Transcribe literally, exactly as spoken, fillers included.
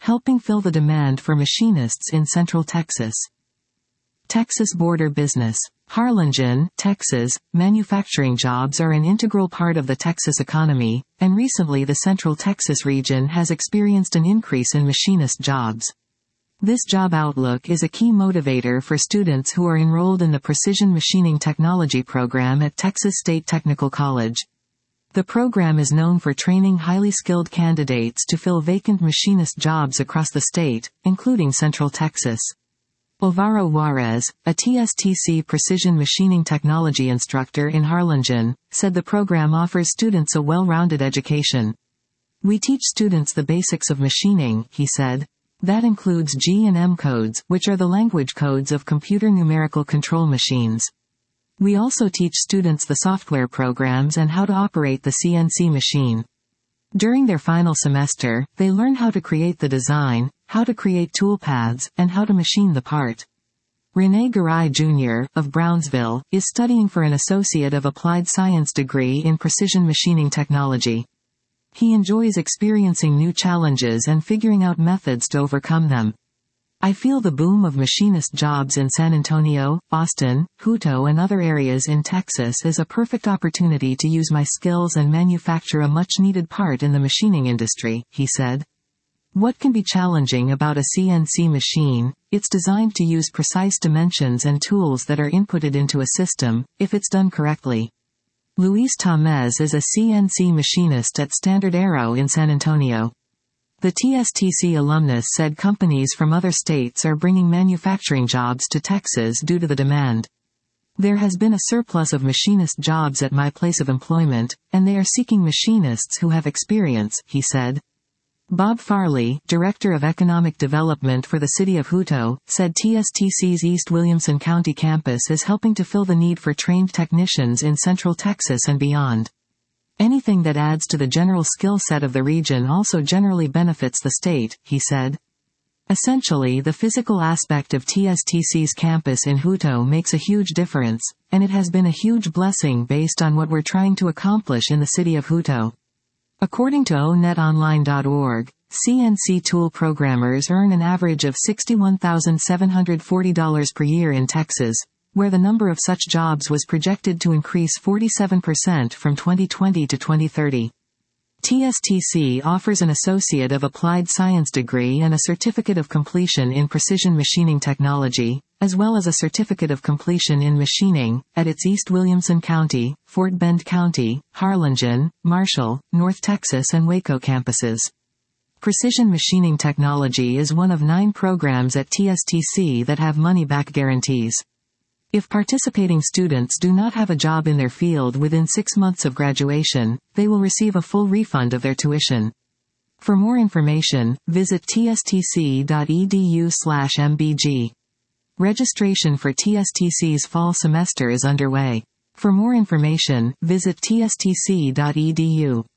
helping fill the demand for machinists in Central Texas. Texas border business. Harlingen, Texas, manufacturing jobs are an integral part of the Texas economy, and recently the Central Texas region has experienced an increase in machinist jobs. This job outlook is a key motivator for students who are enrolled in the Precision Machining Technology program at Texas State Technical College. The program is known for training highly skilled candidates to fill vacant machinist jobs across the state, including Central Texas. Alvaro Juarez, a T S T C precision machining technology instructor in Harlingen, said the program offers students a well-rounded education. "We teach students the basics of machining," he said. "That includes G and M codes, which are the language codes of computer numerical control machines. We also teach students the software programs and how to operate the C N C machine. During their final semester, they learn how to create the design, how to create toolpaths, and how to machine the part." Rene Garay Junior, of Brownsville, is studying for an Associate of Applied Science degree in precision machining technology. He enjoys experiencing new challenges and figuring out methods to overcome them. "I feel the boom of machinist jobs in San Antonio, Austin, Hutto and other areas in Texas is a perfect opportunity to use my skills and manufacture a much-needed part in the machining industry," he said. "What can be challenging about a C N C machine? It's designed to use precise dimensions and tools that are inputted into a system, if it's done correctly." Luis Tamez is a C N C machinist at Standard Aero in San Antonio. The T S T C alumnus said companies from other states are bringing manufacturing jobs to Texas due to the demand. "There has been a surplus of machinist jobs at my place of employment, and they are seeking machinists who have experience," he said. Bob Farley, Director of Economic Development for the City of Hutto, said T S T C's East Williamson County campus is helping to fill the need for trained technicians in Central Texas and beyond. "Anything that adds to the general skill set of the region also generally benefits the state," he said. "Essentially, the physical aspect of T S T C's campus in Hutto makes a huge difference, and it has been a huge blessing based on what we're trying to accomplish in the city of Hutto." According to O net online dot org, C N C tool programmers earn an average of sixty-one thousand seven hundred forty dollars per year in Texas, where the number of such jobs was projected to increase forty-seven percent from twenty twenty to twenty thirty. T S T C offers an Associate of Applied Science degree and a Certificate of Completion in Precision Machining Technology, as well as a Certificate of Completion in Machining, at its East Williamson County, Fort Bend County, Harlingen, Marshall, North Texas and Waco campuses. Precision Machining Technology is one of nine programs at T S T C that have money-back guarantees. If participating students do not have a job in their field within six months of graduation, they will receive a full refund of their tuition. For more information, visit t s t c dot e d u slash m b g. Registration for T S T C's fall semester is underway. For more information, visit t s t c dot e d u.